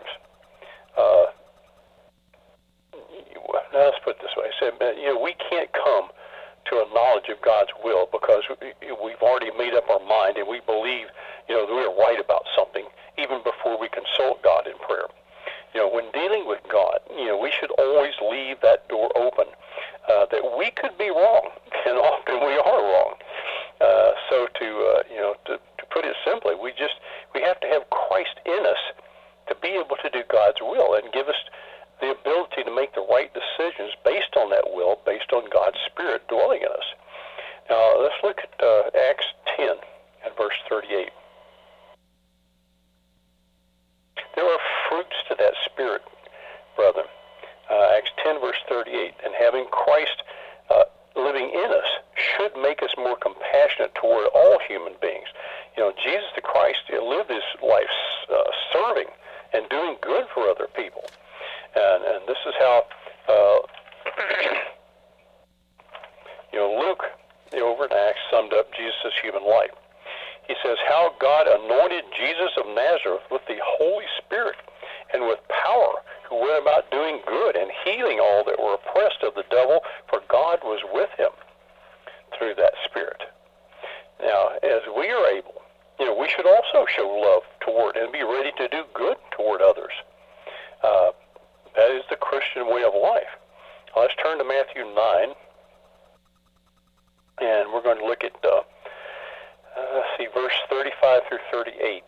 Now let's put it this way. I said, we can't come to a knowledge of God's will because we've already made up our mind and we believe, that we're right about something even before we consult God in prayer. When dealing with God, we should always leave that door open that we could be wrong, and often we are wrong. So to put it simply, we have to have Christ in us to be able to do God's will and give us the ability to make the right decisions based on that will, based on God's Spirit dwelling in us. Now, let's look at Acts 10 and verse 38. There are fruits to that Spirit, brethren. Acts 10, verse 38. And having Christ living in us should make us more compassionate toward all human beings. Jesus the Christ lived his life serving and doing good for other people. And this is how, Luke, over in Acts, summed up Jesus' human life. He says, how God anointed Jesus of Nazareth with the Holy Spirit and with power, who went about doing good and healing all that were oppressed of the devil, for God was with him through that Spirit. Now, as we are able, we should also show love toward and be ready to do good toward others. That is the Christian way of life. Let's turn to Matthew 9, and we're going to look at, verse 35 through 38.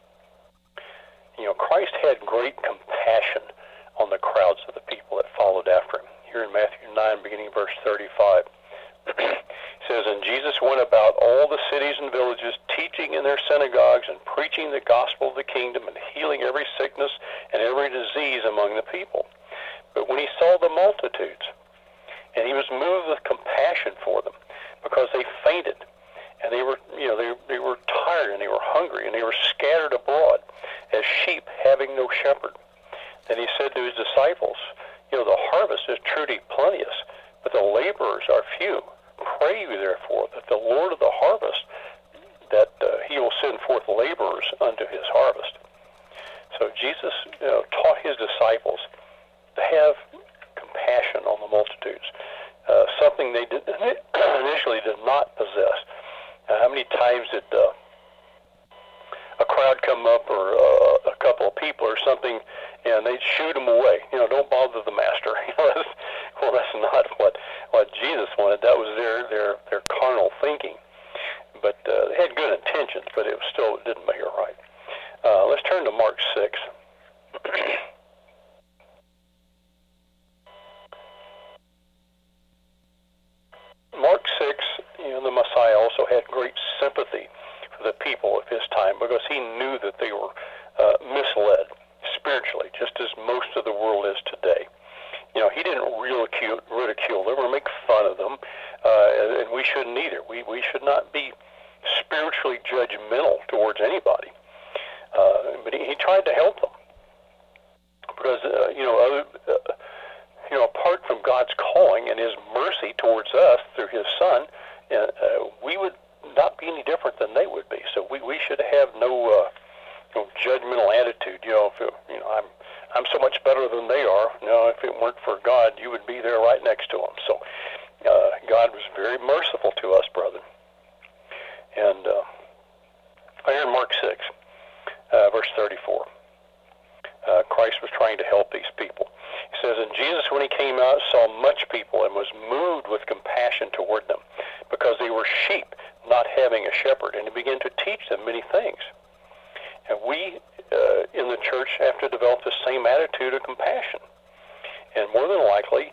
Christ had great compassion on the crowds of the people that followed after him. Here in Matthew 9, beginning verse 35. It says, and Jesus went about all the cities and villages, teaching in their synagogues and preaching the gospel of the kingdom and healing every sickness and every disease among the people. But when he saw the multitudes, and he was moved with compassion for them, because they fainted, and they were tired, and they were hungry, and they were scattered abroad as sheep having no shepherd. Then he said to his disciples, the harvest is truly plenteous, but the laborers are few. Pray you therefore that the Lord of the harvest, that he will send forth laborers unto his harvest. So Jesus taught his disciples to have compassion on the multitudes, something they initially did not possess. How many times did a crowd come up or a couple of people or something, and they'd shoot them away? Don't bother the master. Well, that's not what Jesus wanted. That was their carnal thinking. But they had good intentions, but it didn't make it right. Let's turn to Mark 6. Mark 6, the Messiah also had great sympathy for the people of his time because he knew that they were misled spiritually, just as most of the world is today. He didn't ridicule them or make fun of them, and we shouldn't either. We should not be spiritually judgmental towards anybody. But he tried to help them because, apart from God's calling and his mercy towards us through his Son, we would not be any different than they would be. So we should have no judgmental attitude. I'm so much better than they are. If it weren't for God, you would be there right next to them. So God was very merciful to us, brethren. And here in Mark 6, verse 34, Christ was trying to help these people. He says, and Jesus, when he came out, saw much people and was moved with compassion toward them, because they were sheep, not having a shepherd, and he began to teach them many things. And we in the church have to develop the same attitude of compassion. And more than likely,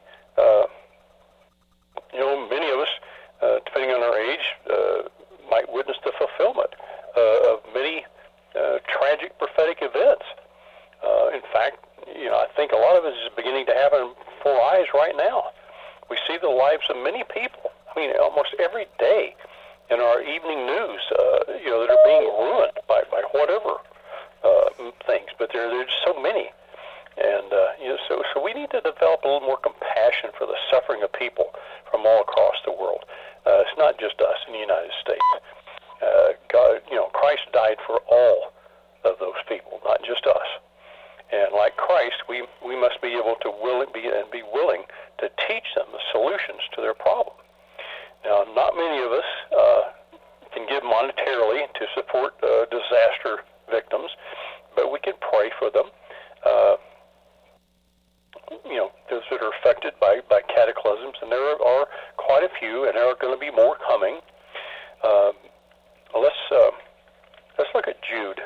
many of us, depending on our age, might witness the fulfillment of many tragic prophetic events. In fact, I think a lot of it is beginning to happen before our eyes right now. We see the lives of many people. I mean, almost every day in our evening news, that are being ruined by whatever things. But there's so many. And, so we need to develop a little more compassion for the suffering of people from all across the world. It's not just us in the United States. God, Christ died for all of those people, not just us. And like Christ, we must be able to be willing to teach them the solutions to their problem. Now, not many of us can give monetarily to support disaster victims, but we can pray for them. Those that are affected by cataclysms, and there are quite a few, and there are going to be more coming. Let's look at Jude.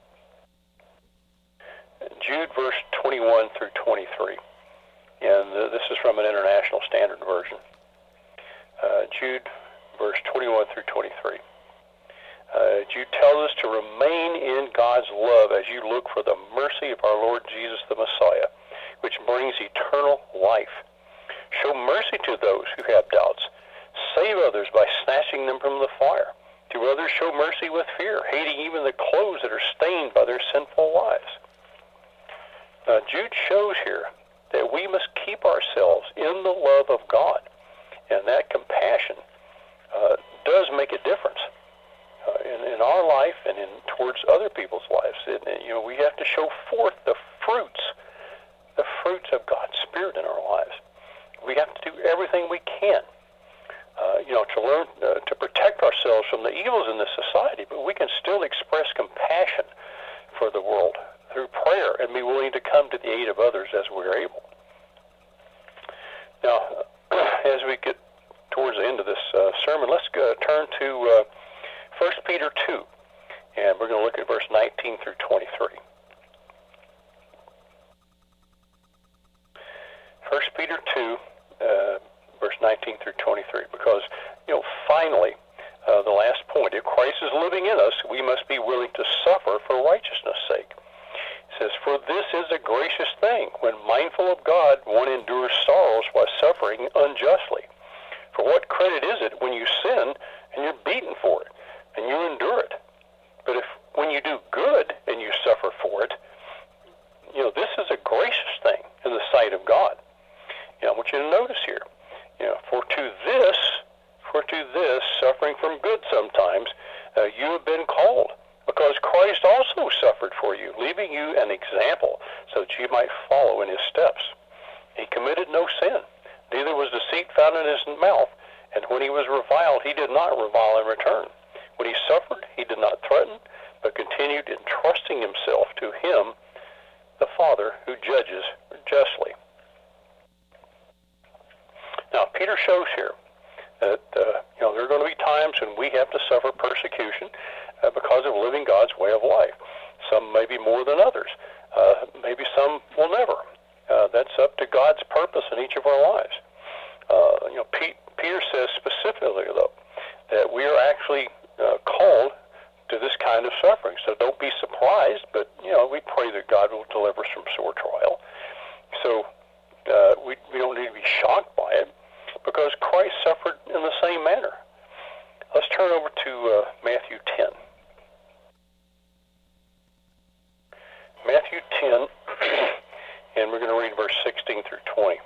Jude, verse 21 through 23, and this is from an International Standard Version. Jude, verse 21 through 23. Jude tells us to remain in God's love as you look for the mercy of our Lord Jesus the Messiah, which brings eternal life. Show mercy to those who have doubts. Save others by snatching them from the fire. To others show mercy with fear, hating even the clothes that are stained by their sinful lives. Jude shows here that we must keep ourselves in the love of God, and that compassion does make a difference in our life and towards other people's lives. We have to show forth the fruits of God's Spirit in our lives. We have to do everything we can, to learn to protect ourselves from the evils in this society, but we can still express compassion for the world through prayer and be willing to come to the aid of others as we're able. Now, as we get towards the end of this sermon, let's turn to 1 Peter 2, and we're going to look at verse 19 through 23. 1 Peter 2, verse 19 through 23, because, finally, the last point, if Christ is living in us, we must be willing to suffer for righteousness' sake. It says, for this is a gracious thing, when mindful of God, one endures sorrows while suffering unjustly. For what credit is it when you sin and you're beaten for it, and you endure it? But if when you do good and you suffer for it, this is a gracious thing in the sight of God. I want you to notice here, for to this, suffering from good sometimes, you have been called, because Christ also suffered for you, leaving you an example, so that you might follow in his steps. He committed no sin, neither was deceit found in his mouth, and when he was reviled, he did not revile in return. When he suffered, he did not threaten, but continued entrusting himself to him, the Father, who judges justly. Now, Peter shows here that there are going to be times when we have to suffer persecution because of living God's way of life. Some may be more than others. Maybe some will never. That's up to God's purpose in each of our lives. Peter says specifically, though, that we are actually called to this kind of suffering. So don't be surprised, but, we pray that God will deliver us from sore trial. So we don't need to be shocked by it, because Christ suffered in the same manner. Let's turn over to Matthew 10. Matthew 10, and we're going to read verse 16 through 20.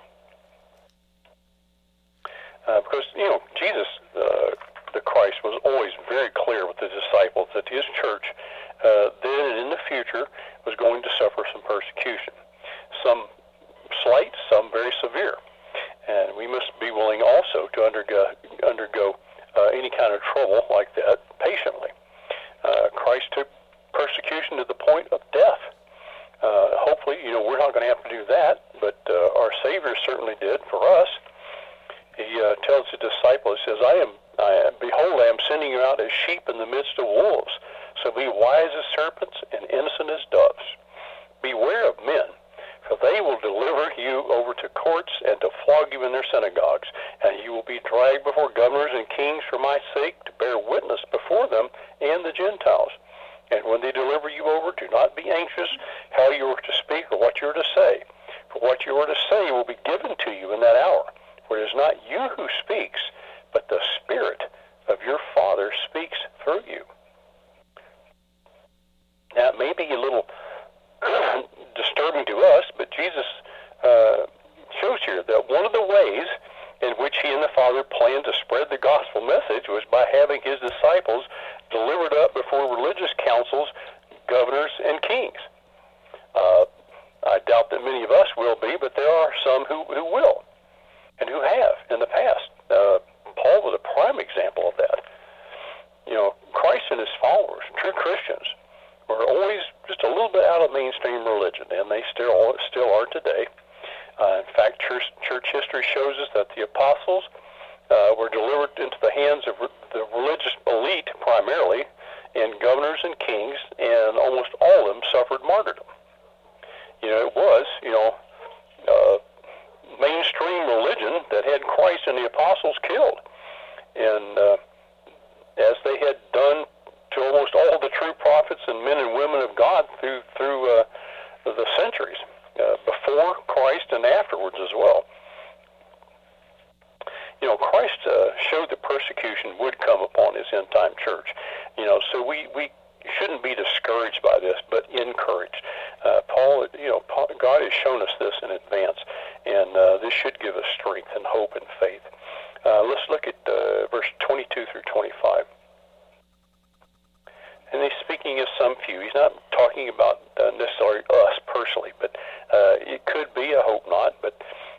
Because, Jesus, the Christ, was always very clear with the disciples that his church, then and in the future, was going to suffer some persecution. Some slight, some very severe. And we must be willing also to undergo any kind of trouble like that patiently. Christ took persecution to the point of death. Hopefully, we're not going to have to do that, but our Savior certainly did for us. He tells his disciples, he says, behold, I am sending you out as sheep in the midst of wolves. So be wise as serpents and innocent as doves. Beware of men, for they will deliver you over to courts and to flog you in their synagogues, and you will be dragged before governors and kings for my sake to bear witness before them and the Gentiles. And when they deliver you over, do not be anxious how you are to speak or what you are to say. For what you are to say will be given to you in that hour. For it is not you who speaks, but the Spirit of your Father speaks through you. Now, it may be a little disturbing to us, but Jesus shows here that one of the ways in which he and the Father planned to spread the gospel message was by having his disciples delivered up before religious councils, governors, and kings. I doubt that many of us will be, but there are some who will and who have in the past. Paul was a prime example of that. You know, Christ and his followers, true Christians, were always just a little bit out of mainstream religion, and they still are today. In fact, church history shows us that the apostles were delivered into the hands of the religious elite primarily, and governors and kings, and almost all of them suffered martyrdom. You know, it was, mainstream religion that had Christ and the apostles killed. And as they had done to almost all the true prophets and men and women of God through the centuries, before Christ and afterwards as well. You know, Christ showed that persecution would come upon his end-time church. You know, so we shouldn't be discouraged by this, but encouraged. God has shown us this in advance, and this should give us strength and hope and faith. Let's look at verse 22 through 25. And he's speaking of some few. He's not talking about necessarily us personally, but it could be, I hope not, but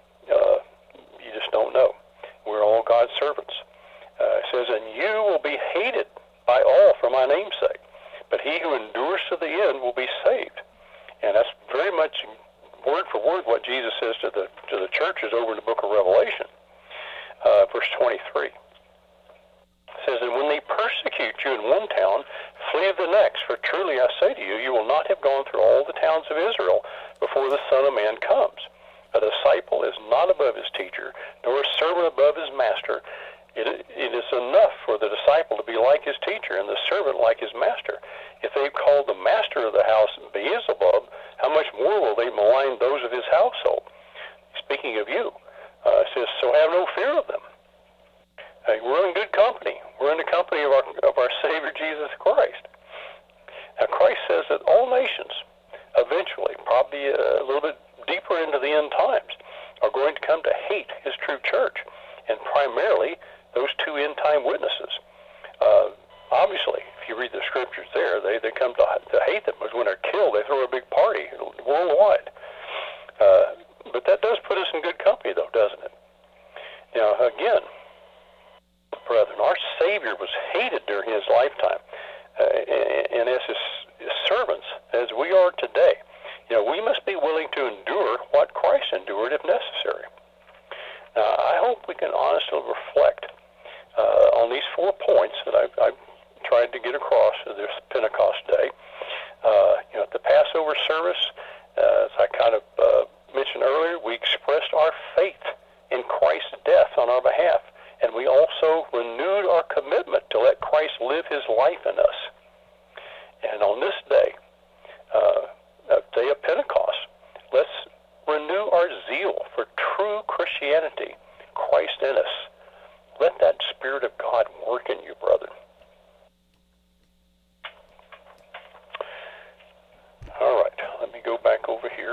you just don't know. We're all God's servants. It says, and you will be hated by all for my name's sake, but he who endures to the end will be saved. And that's very much word for word what Jesus says to the churches over in the book of Revelation. Verse 23. It says, and when they persecute you in one town, flee to the next, for truly I say to you, you will not have gone through all the towns of Israel before the Son of Man comes. A disciple is not above his teacher, nor a servant above his master. It is enough for the disciple to be like his teacher, and the servant like his master. If they call the master of the house Beelzebub, how much more will they malign those of his household? Speaking of you, it says, so have no fear of them. We're in good company. We're in the company of our Savior Jesus Christ. Now, Christ says that all nations, eventually, probably a little bit deeper into the end times, are going to come to hate his true church, and primarily those two end-time witnesses. Obviously, if you read the scriptures there, they come to hate them, because when they're killed, they throw a big party worldwide. But that does put us in good company, though, doesn't it? Now, again, brethren, our Savior was hated during his lifetime, and as his servants, as we are today, we must be willing to endure what Christ endured if necessary. Now, I hope we can honestly reflect on these 4 points that I've tried to get across this Pentecost day. At the Passover service, as I kind of mentioned earlier, we expressed our faith in Christ's death on our behalf, and we also renewed our commitment to let Christ live his life in us. And on this day, day of Pentecost, let's renew our zeal for true Christianity, Christ in us. Let that Spirit of God work in you, brother. All right, let me go back over here.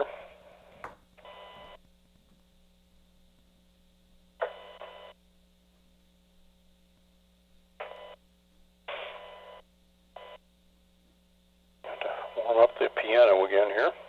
Warm up the piano again here.